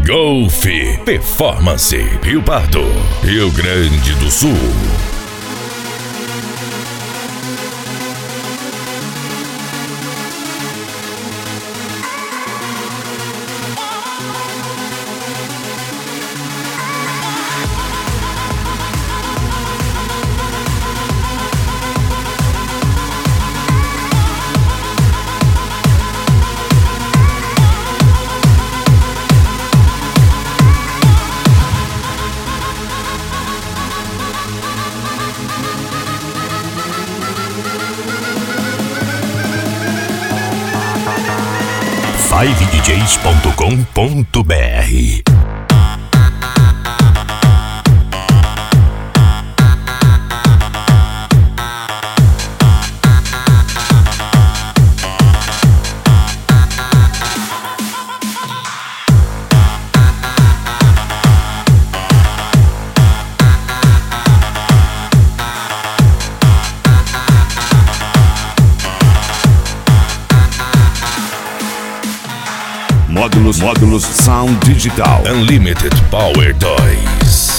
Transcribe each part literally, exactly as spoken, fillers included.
Golf Performance, Rio Pardo, Rio Grande do Sul. five d js ponto com ponto b r. Módulos, módulos Sound Digital Unlimited Power dois.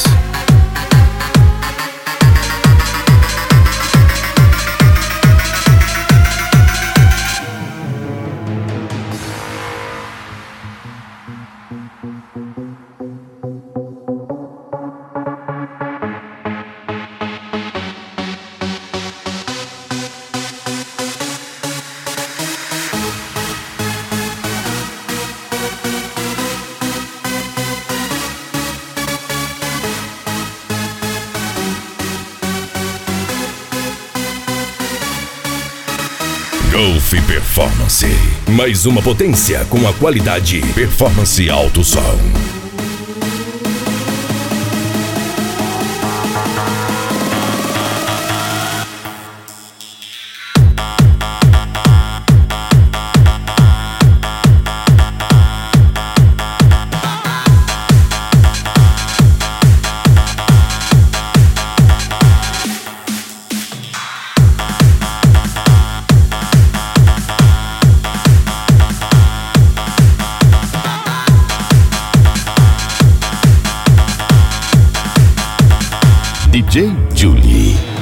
Golf Performance, mais uma potência com a qualidade Performance Alto Som. D J Julie.